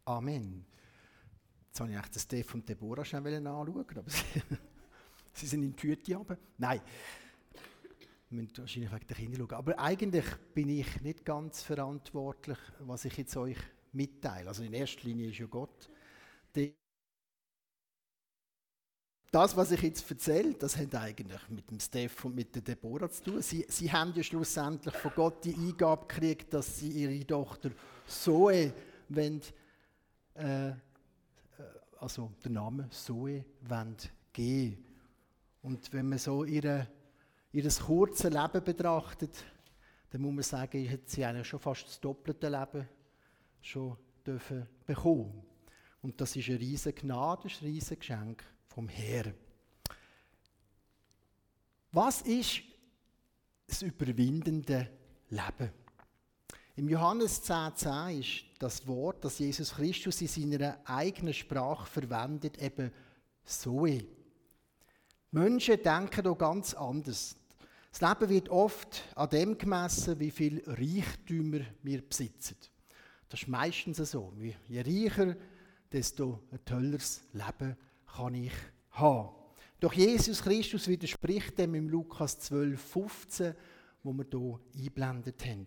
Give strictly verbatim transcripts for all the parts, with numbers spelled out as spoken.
Amen. Jetzt wollte ich eigentlich den Steph und Deborah schnell anschauen, aber sie, sie sind in die Tüte runter. Nein, wir müssen wahrscheinlich wegen der Kinder schauen. Aber eigentlich bin ich nicht ganz verantwortlich, was ich jetzt euch mitteile. Also in erster Linie ist ja Gott. Die Das, was ich jetzt erzähle, das hat eigentlich mit dem Steph und mit der Deborah zu tun. Sie, sie haben ja schlussendlich von Gott die Eingabe gekriegt, dass sie ihre Tochter Zoe wollen, äh, also den Namen Zoe wollen geben. Und wenn man so ihre, ihr kurzes Leben betrachtet, dann muss man sagen, hat sie eigentlich schon fast das doppelte Leben schon dürfen bekommen. Und das ist eine riesige Gnade, ein riesiges Geschenk vom Herrn. Was ist das überwindende Leben? Im Johannes zehn zehn ist das Wort, das Jesus Christus in seiner eigenen Sprache verwendet, eben Zoe. Menschen denken hier ganz anders. Das Leben wird oft an dem gemessen, wie viel Reichtümer wir besitzen. Das ist meistens so. Je reicher, desto ein tolleres Leben kann ich haben. Doch Jesus Christus widerspricht dem im Lukas zwölf fünfzehn, wo wir hier eingeblendet haben.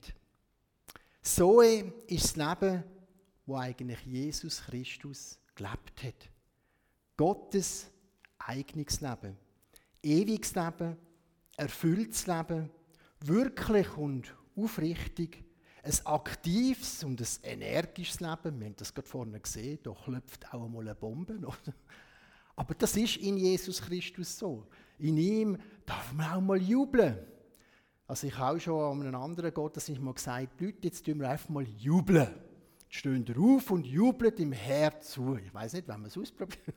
Zoe ist das Leben, wo eigentlich Jesus Christus gelebt hat. Gottes eigenes Leben. Ewiges Leben, erfülltes Leben, wirklich und aufrichtig, ein aktives und ein energisches Leben. Wir haben das gerade vorne gesehen, da klopft auch einmal eine Bombe. Aber das ist in Jesus Christus so. In ihm darf man auch mal jubeln. Also ich habe auch schon an einem anderen Gottesdienst mal gesagt, Leute, jetzt tun wir einfach mal jubeln. Jetzt stehen wir auf und jubeln im Herz zu. Ich weiss nicht, wenn wir es ausprobieren.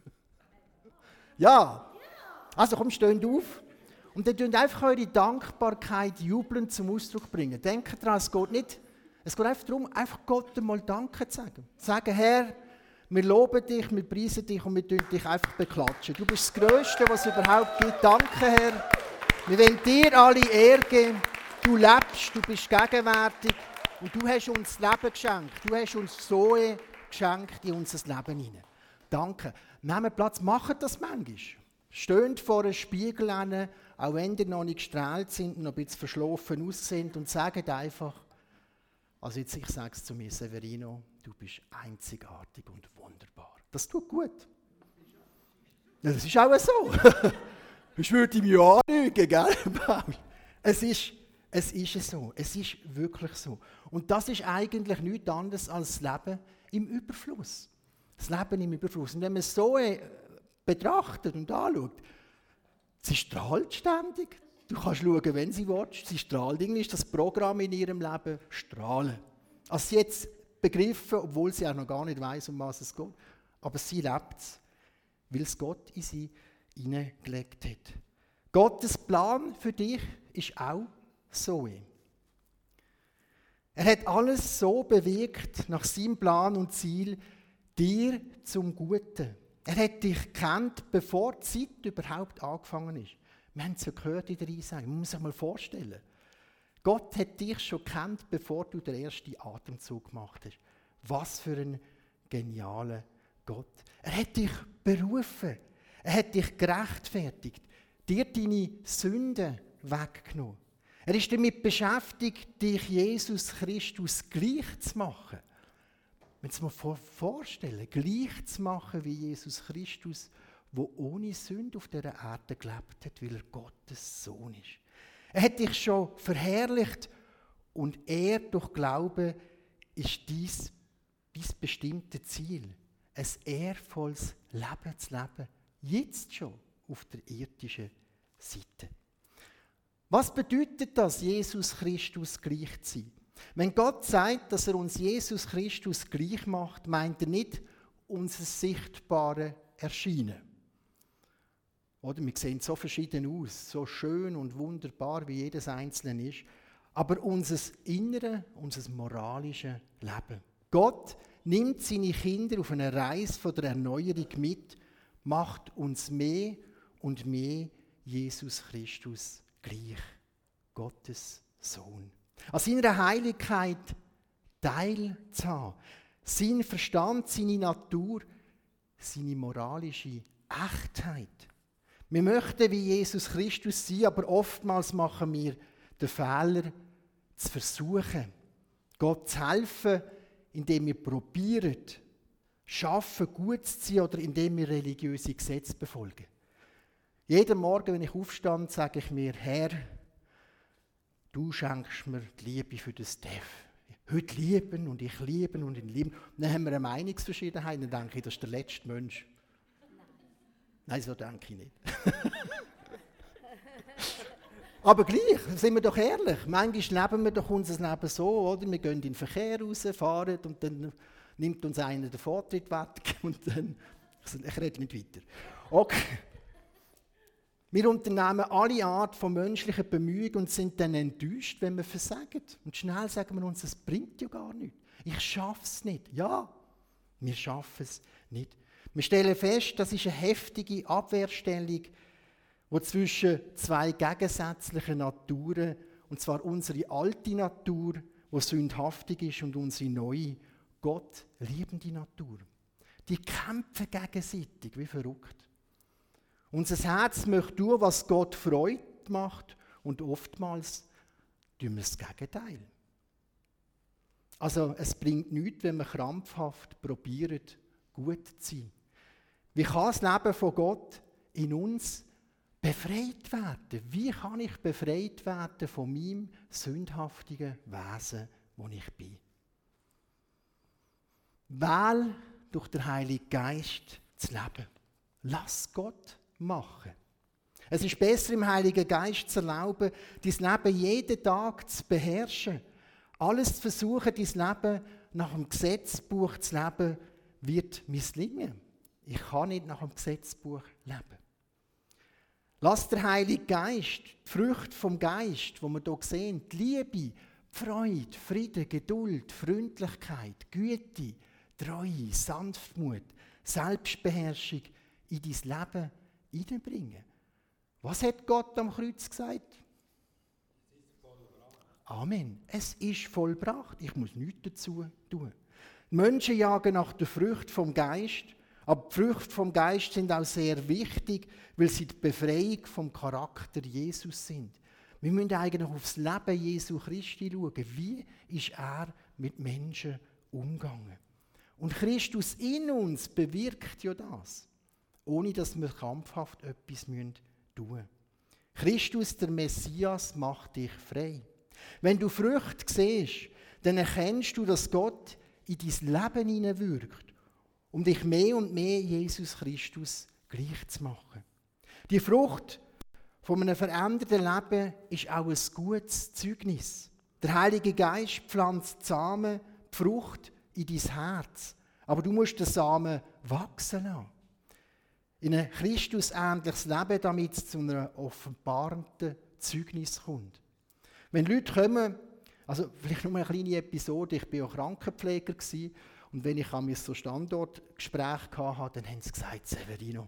Ja, also komm, steht auf. Und dann tun einfach eure Dankbarkeit jubelnd zum Ausdruck bringen. Denkt daran, es geht nicht, es geht einfach darum, einfach Gott einmal Danke zu sagen. Sagen, Herr, wir loben dich, wir preisen dich und wir tun dich einfach beklatschen. Du bist das Größte, was es überhaupt gibt. Danke, Herr. Wir wollen dir alle Ehre geben. Du lebst, du bist gegenwärtig und du hast uns das Leben geschenkt. Du hast uns Zoe geschenkt in unser Leben hinein. Danke. Nehmt Platz, macht das manchmal. Steht vor einem Spiegel hin, auch wenn ihr noch nicht gestrahlt sind und noch ein bisschen verschlafen aussehen und sagt einfach, also jetzt, ich sage es zu mir, Severino, du bist einzigartig und wunderbar. Das tut gut. Ja, das ist auch so. Ich würde ihm ja anlügen, gell? Es ist, es ist so. Es ist wirklich so. Und das ist eigentlich nichts anderes als das Leben im Überfluss. Das Leben im Überfluss. Und wenn man es so betrachtet und anschaut, sie strahlt ständig. Du kannst schauen, wenn sie will. Sie strahlt. Irgendwie ist das Programm in ihrem Leben strahlen. Also sie jetzt begriffen, obwohl sie auch noch gar nicht weiss, um was es geht. Aber sie lebt es, weil es Gott in sie hineingelegt hat. Gottes Plan für dich ist auch so. Er hat alles so bewegt nach seinem Plan und Ziel, dir zum Guten. Er hat dich gekannt, bevor die Zeit überhaupt angefangen ist. Wir haben es ja gehört in der Einsage. Man muss sich mal vorstellen. Gott hat dich schon gekannt, bevor du den ersten Atemzug gemacht hast. Was für ein genialer Gott. Er hat dich berufen. Er hat dich gerechtfertigt. Dir deine Sünden weggenommen. Er ist damit beschäftigt, dich Jesus Christus gleich zu machen. Wenn Sie sich mal vorstellen, gleich zu machen wie Jesus Christus, der ohne Sünde auf dieser Erde gelebt hat, weil er Gottes Sohn ist. Er hat dich schon verherrlicht und er durch Glauben ist dies dein bestimmte Ziel, ein ehrvolles Leben zu leben, jetzt schon auf der irdischen Seite. Was bedeutet das, Jesus Christus gleich zu sein? Wenn Gott sagt, dass er uns Jesus Christus gleich macht, meint er nicht unser sichtbares Erscheinen. Oder wir sehen so verschieden aus, so schön und wunderbar, wie jedes Einzelne ist. Aber unser Innere, unser moralisches Leben. Gott nimmt seine Kinder auf eine Reise von der Erneuerung mit, macht uns mehr und mehr Jesus Christus gleich. Gottes Sohn. An seiner Heiligkeit teilzuhaben. sein Verstand, seine Natur, seine moralische Echtheit. Wir möchten wie Jesus Christus sein, aber oftmals machen wir den Fehler, zu versuchen, Gott zu helfen, indem wir probieren, schaffen, gut zu sein oder indem wir religiöse Gesetze befolgen. Jeden Morgen, wenn ich aufstehe, sage ich mir, Herr, du schenkst mir die Liebe für den Steph. Heute lieben und ich lieben und ihn lieben. Und dann haben wir eine Meinungsverschiedenheit, dann denke ich, das ist der letzte Mensch. Nein, so denke ich nicht. Aber gleich, sind wir doch ehrlich. Manchmal leben wir doch unser Leben so, oder? Wir gehen in den Verkehr raus, fahren und dann nimmt uns einer den Vortritt weg und dann... Ich rede nicht weiter. Okay. Wir unternehmen alle Art von menschlichen Bemühungen und sind dann enttäuscht, wenn wir versagen. Und schnell sagen wir uns, es bringt ja gar nichts. Ich schaffe es nicht. Ja, wir schaffen es nicht. Wir stellen fest, das ist eine heftige Abwehrstellung, die zwischen zwei gegensätzlichen Naturen, und zwar unsere alte Natur, die sündhaftig ist, und unsere neue, Gott liebende Natur. Die kämpfen gegenseitig, wie verrückt. Unser Herz möchte tun, was Gott Freude macht, und oftmals tun wir das Gegenteil. Also es bringt nichts, wenn wir krampfhaft probieren, gut zu sein. Wie kann das Leben von Gott in uns befreit werden? Wie kann ich befreit werden von meinem sündhaftigen Wesen, wo ich bin? Wähl durch den Heiligen Geist zu leben. Lass Gott machen. Es ist besser, im Heiligen Geist zu erlauben, dein Leben jeden Tag zu beherrschen. Alles zu versuchen, dein Leben nach dem Gesetzbuch zu leben, wird misslingen. Ich kann nicht nach dem Gesetzbuch leben. Lass der Heilige Geist, die Früchte vom Geist, die wir hier sehen, die Liebe, die Freude, Frieden, Geduld, Freundlichkeit, Güte, Treue, Sanftmut, Selbstbeherrschung in dein Leben hineinbringen. Was hat Gott am Kreuz gesagt? Amen. Es ist vollbracht. Ich muss nichts dazu tun. Die Menschen jagen nach der Frucht vom Geist, aber die Früchte vom Geist sind auch sehr wichtig, weil sie die Befreiung vom Charakter Jesus sind. Wir müssen eigentlich aufs Leben Jesu Christi schauen. Wie ist er mit Menschen umgegangen? Und Christus in uns bewirkt ja das, ohne dass wir kampfhaft etwas tun müssen. Christus, der Messias, macht dich frei. Wenn du Früchte siehst, dann erkennst du, dass Gott in dein Leben hineinwirkt, um dich mehr und mehr Jesus Christus gleich zu machen. Die Frucht von einem veränderten Leben ist auch ein gutes Zeugnis. Der Heilige Geist pflanzt die Samen, die Frucht in dein Herz. Aber du musst den Samen wachsen lassen. In ein Christusähnliches Leben, damit es zu einem offenbarenden Zeugnis kommt. Wenn Leute kommen, also vielleicht nur eine kleine Episode, ich war ja Krankenpfleger gewesen, und wenn ich an so Standortgespräche hatte, dann haben sie gesagt, Severino,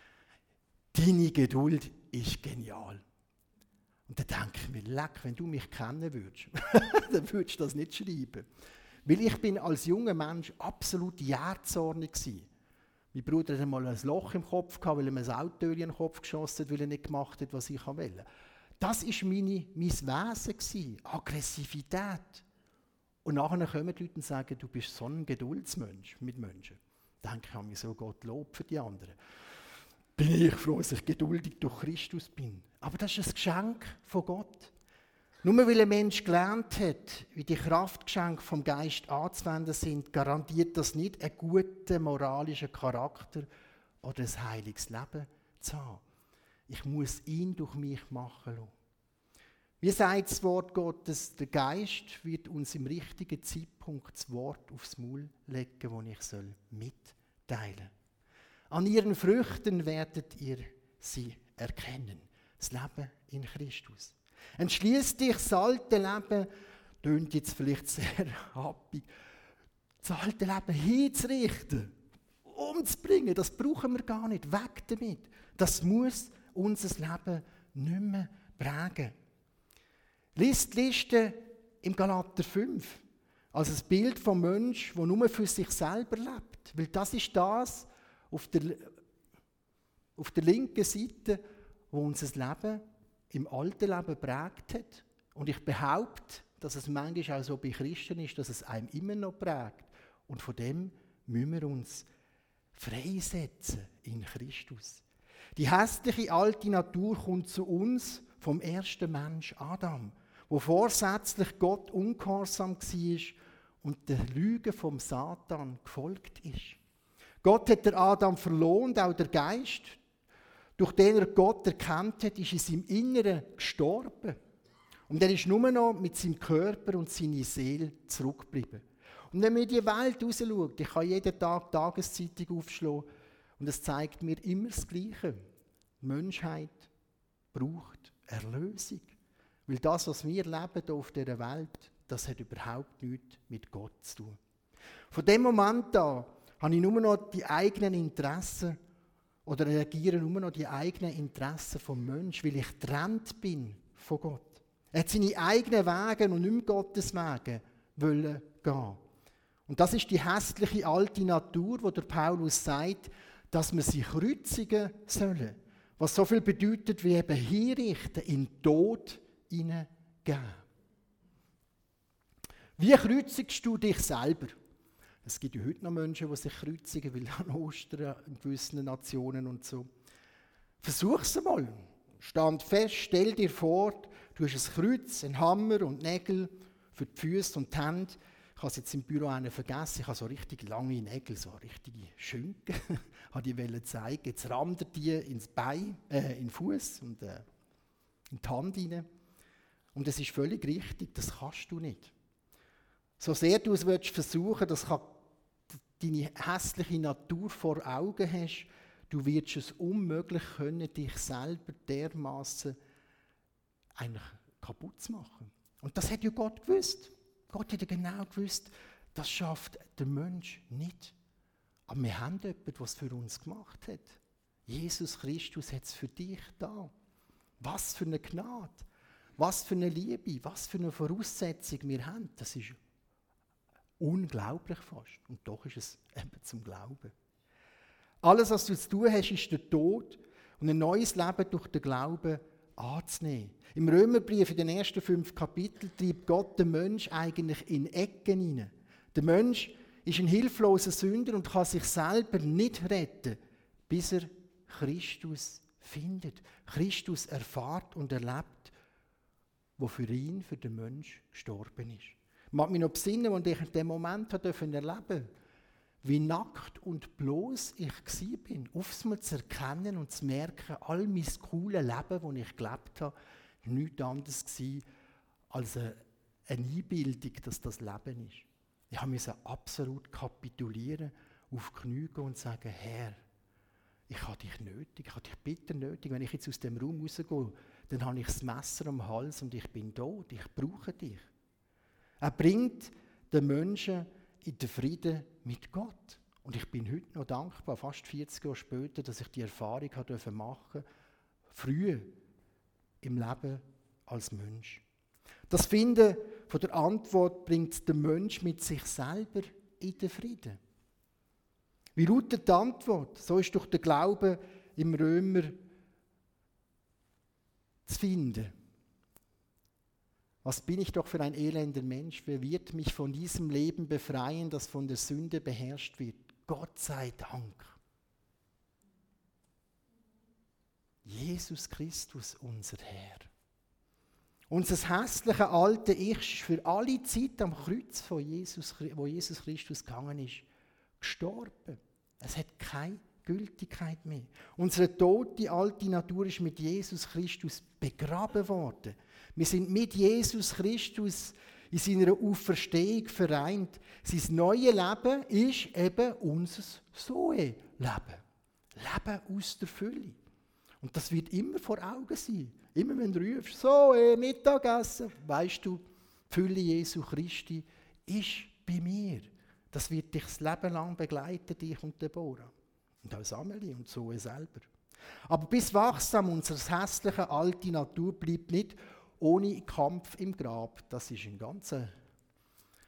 deine Geduld ist genial. Und dann denke ich mir, leck, wenn du mich kennen würdest, dann würdest du das nicht schreiben. Weil ich bin als junger Mensch absolut jähzornig gewesen. Mein Bruder hatte einmal ein Loch im Kopf, gehabt, weil er mir ein Auto in den Kopf geschossen hat, weil er nicht gemacht hat, was ich wollte. Das war meine, mein Wesen gewesen, Aggressivität. Und nachher kommen die Leute und sagen, du bist so ein Geduldsmensch mit Menschen. Da denke ich an mich so, Gott Lob für die anderen. Bin ich froh, dass ich geduldig durch Christus bin. Aber das ist ein Geschenk von Gott. Nur weil ein Mensch gelernt hat, wie die Kraftgeschenke vom Geist anzuwenden sind, garantiert das nicht einen guten moralischen Charakter oder ein heiliges Leben zu haben. Ich muss ihn durch mich machen lassen. Wie sagt das Wort Gottes, der Geist wird uns im richtigen Zeitpunkt das Wort aufs Maul legen, das ich mitteilen soll. An ihren Früchten werdet ihr sie erkennen. Das Leben in Christus. Entschließ dich, das alte Leben, tönt jetzt vielleicht sehr happig, das alte Leben hinzurichten, umzubringen, das brauchen wir gar nicht, weg damit. Das muss unser Leben nicht mehr prägen. Lies die Liste im Galater fünf. als ein Bild vom Menschen, der nur für sich selber lebt. Weil das ist das auf der, auf der linken Seite, wo unser Leben im alten Leben prägt hat. Und ich behaupte, dass es manchmal auch so bei Christen ist, dass es einem immer noch prägt. Und von dem müssen wir uns freisetzen in Christus. Die hässliche alte Natur kommt zu uns vom ersten Mensch Adam, wo vorsätzlich Gott ungehorsam war und der Lüge vom Satan gefolgt ist. Gott hat der Adam verlohnt, auch der Geist, durch den er Gott erkannt hat, ist in seinem Inneren gestorben. Und er ist nur noch mit seinem Körper und seiner Seele zurückgeblieben. Und wenn man in die Welt rausschaut, ich kann jeden Tag die Tageszeitung aufschlagen und es zeigt mir immer das Gleiche. Die Menschheit braucht Erlösung. Weil das, was wir leben hier auf dieser Welt, das hat überhaupt nichts mit Gott zu tun. Von dem Moment an habe ich nur noch die eigenen Interessen oder reagiere nur noch die eigenen Interessen vom Menschen, weil ich getrennt bin von Gott. Er hat seine eigenen Wege und nicht mehr Gottes Wege wollen gehen. Und das ist die hässliche alte Natur, wo der Paulus sagt, dass wir sie kreuzigen sollen. Was so viel bedeutet, wie eben hinrichten, in den Tod hineingeben. Wie kreuzigst du dich selber? Es gibt ja heute noch Menschen, die sich kreuzigen, weil an Ostern in gewissen Nationen und so. Versuch es einmal. Stand fest, stell dir vor, du hast ein Kreuz, einen Hammer und Nägel für die Füße und die Hände. Ich habe es jetzt im Büro einen vergessen, ich habe so richtig lange Nägel, so richtige Schünken. Ich wollte die zeigen. Jetzt rammt er die ins Bein, äh, in den Fuß und äh, in die Hand hinein. Und es ist völlig richtig, das kannst du nicht. So sehr du es willst versuchen, dass du deine hässliche Natur vor Augen hast, du wirst es unmöglich können, dich selber dermaßen eigentlich kaputt zu machen. Und das hat ja Gott gewusst. Gott hat ja genau gewusst, das schafft der Mensch nicht. Aber wir haben jemanden, der es für uns gemacht hat. Jesus Christus hat es für dich da. Was für eine Gnade, was für eine Liebe, was für eine Voraussetzung wir haben. Das ist unglaublich fast. Und doch ist es eben zum Glauben. Alles, was du zu tun hast, ist der Tod und ein neues Leben durch den Glauben anzunehmen. Im Römerbrief, in den ersten fünf Kapiteln, treibt Gott den Menschen eigentlich in Ecken hinein. Der Mensch ist ein hilfloser Sünder und kann sich selber nicht retten, bis er Christus findet. Christus erfahrt und erlebt, wo für ihn, für den Menschen gestorben ist. Ich mag mich noch besinnen, als ich in dem Moment erleben durfte, wie nackt und bloß ich war, aufs zu erkennen und zu merken, all mein cooles Leben, das ich gelebt habe, nichts anderes war als eine Einbildung, dass das Leben ist. Ich musste absolut kapitulieren, auf die Knie gehen und sagen, Herr, ich habe dich nötig, ich habe dich bitter nötig. Wenn ich jetzt aus dem Raum rausgehe, dann habe ich das Messer am Hals und ich bin tot, ich brauche dich. Er bringt den Menschen in den Frieden mit Gott. Und ich bin heute noch dankbar, fast vierzig Jahre später, dass ich die Erfahrung machen durfte, früh im Leben als Mensch. Das Finden von der Antwort bringt den Mensch mit sich selber in den Frieden. Wie lautet die Antwort? So ist durch den Glauben im Römer zu finden. Was bin ich doch für ein elender Mensch? Wer wird mich von diesem Leben befreien, das von der Sünde beherrscht wird? Gott sei Dank. Jesus Christus, unser Herr. Unser hässliches alte Ich ist für alle Zeit am Kreuz, von Jesus, wo Jesus Christus gegangen ist, gestorben. Es hat keine Gültigkeit mehr. Unsere tote alte Natur ist mit Jesus Christus begraben worden. Wir sind mit Jesus Christus in seiner Auferstehung vereint. Sein neues Leben ist eben unser Zoe-Leben. Leben aus der Fülle. Und das wird immer vor Augen sein. Immer wenn du rufst, Zoe, Mittagessen, weißt du, die Fülle Jesu Christi ist bei mir. Das wird dich das Leben lang begleiten, dich und Deborah. Und auch Amelie und Zoe selber. Aber bis wachsam unsere hässliche alte Natur bleibt nicht ohne Kampf im Grab. Das ist ein ganz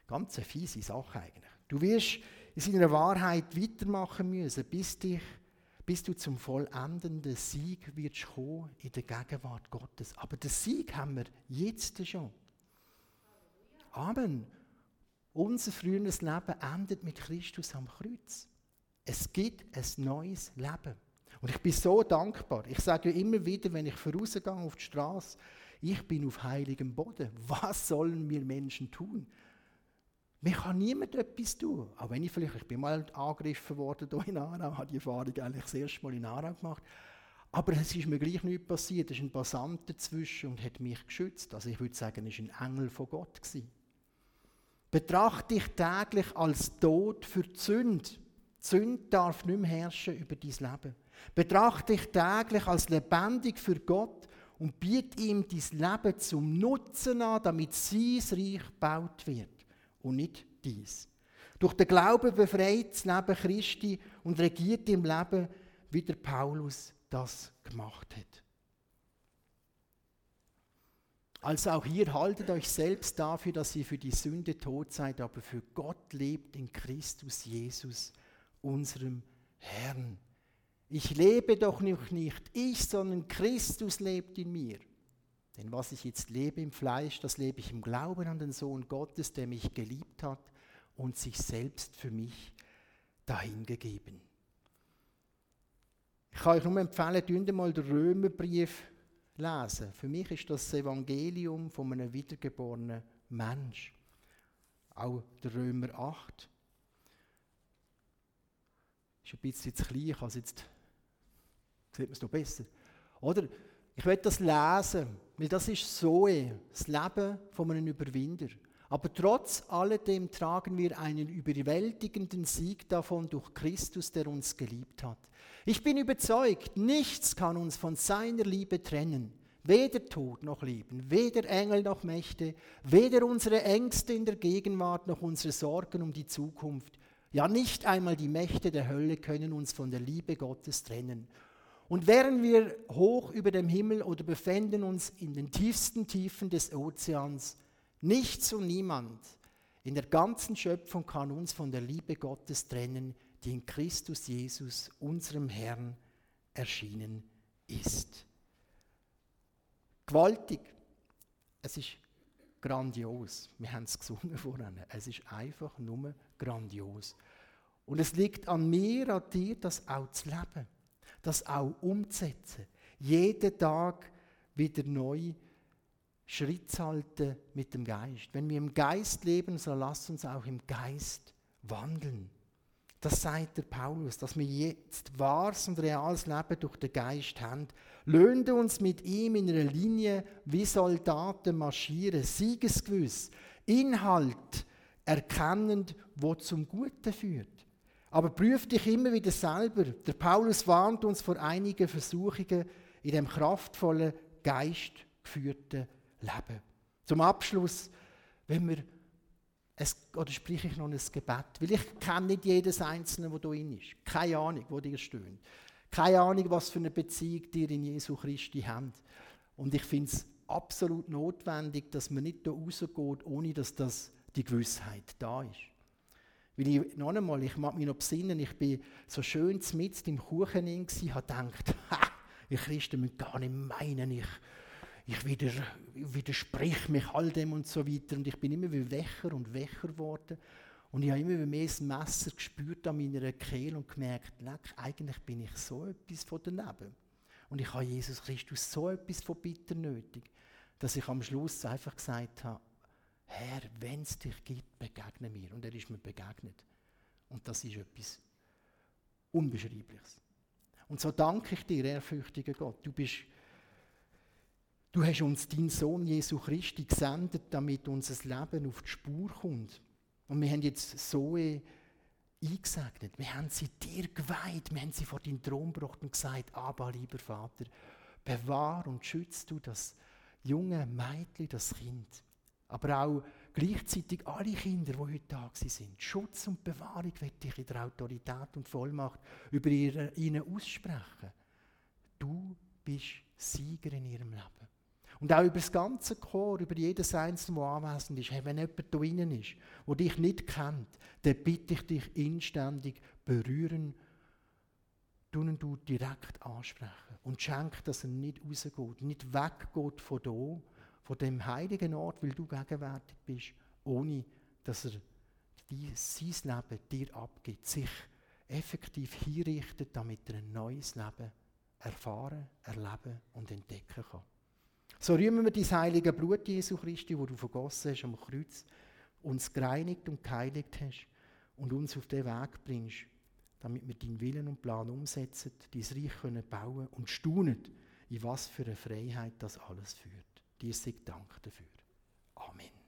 Ganz eine fiese Sache eigentlich. Du wirst in seiner Wahrheit weitermachen müssen, bis, dich, bis du zum vollendenden Sieg wirst kommen in der Gegenwart Gottes. Aber den Sieg haben wir jetzt schon. Amen. Unser früheres Leben endet mit Christus am Kreuz. Es gibt ein neues Leben. Und ich bin so dankbar. Ich sage ja immer wieder, wenn ich vorausgehe auf die Straße, ich bin auf heiligem Boden. Was sollen wir Menschen tun? Mir kann niemand etwas tun. Auch wenn ich vielleicht, ich bin mal angegriffen worden hier in Aarau, habe die Erfahrung eigentlich das erste Mal in Aarau gemacht. Aber es ist mir gleich nichts passiert. Es ist ein Passant dazwischen und hat mich geschützt. Also ich würde sagen, es war ein Engel von Gott gewesen. Betrachte dich täglich als tot für die Sünde. Die Sünde darf nicht mehr herrschen über dein Leben. Betrachte dich täglich als lebendig für Gott und biete ihm dein Leben zum Nutzen an, damit sein Reich gebaut wird und nicht dies. Durch den Glauben befreit das Leben Christi und regiert im Leben, wie der Paulus das gemacht hat. Also auch hier haltet euch selbst dafür, dass ihr für die Sünde tot seid, aber für Gott lebt in Christus Jesus, unserem Herrn. Ich lebe doch noch nicht ich, sondern Christus lebt in mir. Denn was ich jetzt lebe im Fleisch, das lebe ich im Glauben an den Sohn Gottes, der mich geliebt hat und sich selbst für mich dahingegeben. Ich kann euch nur empfehlen, lest mal den Römerbrief lesen. Für mich ist das, das Evangelium von einem wiedergeborenen Mensch. Auch der Römer acht. Ist ein bisschen zu klein, ich also jetzt sieht man es noch besser. Oder? Ich will das lesen, weil das ist Zoe, das Leben von einem Überwinder. Aber trotz alledem tragen wir einen überwältigenden Sieg davon durch Christus, der uns geliebt hat. Ich bin überzeugt, nichts kann uns von seiner Liebe trennen. Weder Tod noch Leben, weder Engel noch Mächte, weder unsere Ängste in der Gegenwart noch unsere Sorgen um die Zukunft. Ja, nicht einmal die Mächte der Hölle können uns von der Liebe Gottes trennen. Und wären wir hoch über dem Himmel oder befänden uns in den tiefsten Tiefen des Ozeans, nichts und niemand in der ganzen Schöpfung kann uns von der Liebe Gottes trennen, die in Christus Jesus, unserem Herrn, erschienen ist. Gewaltig. Es ist grandios. Wir haben es gesungen vorhin. Es ist einfach nur grandios. Und es liegt an mir, an dir, das auch zu leben, das auch umzusetzen. Jeden Tag wieder neu Schritt zu halten mit dem Geist. Wenn wir im Geist leben, so lasst uns auch im Geist wandeln. Das sagt der Paulus, dass wir jetzt wahres und reales Leben durch den Geist haben. Löhnte uns mit ihm in einer Linie wie Soldaten marschieren, siegesgewiss, Inhalt erkennend, wo zum Guten führt. Aber prüf dich immer wieder selber. Der Paulus warnt uns vor einigen Versuchungen in dem kraftvollen, geistgeführten Leben. Zum Abschluss, wenn wir Es, oder spreche ich noch ein Gebet? Weil ich kenne nicht jedes Einzelne, der hier ist. Keine Ahnung, wo dir steht. Keine Ahnung, was für eine Beziehung dir in Jesu Christi habt. Und ich finde es absolut notwendig, dass man nicht da rausgeht, ohne dass das die Gewissheit da ist. Weil ich, noch einmal, ich mag mich noch besinnen, ich bin so schön mitten im Kuchen und habe gedacht, ha, ihr Christen müsst gar nicht meinen, ich... Ich wieder, widersprich mich all dem und so weiter. Und ich bin immer wie wächer und wächer geworden. Und ich habe immer mehr das Messer gespürt an meiner Kehle und gemerkt, leck, eigentlich bin ich so etwas von daneben. Und ich habe Jesus Christus so etwas von bitter nötig, dass ich am Schluss einfach gesagt habe, Herr, wenn es dich gibt, begegne mir. Und er ist mir begegnet. Und das ist etwas Unbeschreibliches. Und so danke ich dir, ehrfürchtiger Gott. Du bist Du hast uns deinen Sohn Jesu Christi gesendet, damit unser Leben auf die Spur kommt. Und wir haben jetzt Zoe eingesegnet. Wir haben sie dir geweiht. Wir haben sie vor deinen Thron gebracht und gesagt, Abba, lieber Vater, bewahr und schützt du das junge Mädchen, das Kind. Aber auch gleichzeitig alle Kinder, die heute da sind. Schutz und Bewahrung möchte ich in der Autorität und Vollmacht über ihnen aussprechen. Du bist Sieger in ihrem Leben. Und auch über das ganze Chor, über jedes Einzelne, das anwesend ist. Hey, wenn jemand da drinnen ist, der dich nicht kennt, dann bitte ich dich inständig, berühren, tun du direkt ansprechen. Und schenk, dass er nicht rausgeht, nicht weggeht von hier, von dem heiligen Ort, weil du gegenwärtig bist, ohne dass er die, sein Leben dir abgibt, sich effektiv hinrichtet, damit er ein neues Leben erfahren, erleben und entdecken kann. So rühmen wir dein heilige Blut, Jesu Christi, das du vergossen hast am Kreuz, uns gereinigt und geheiligt hast und uns auf den Weg bringst, damit wir deinen Willen und Plan umsetzen, dein Reich können bauen und staunen, in was für eine Freiheit das alles führt. Dir sei Dank dafür. Amen.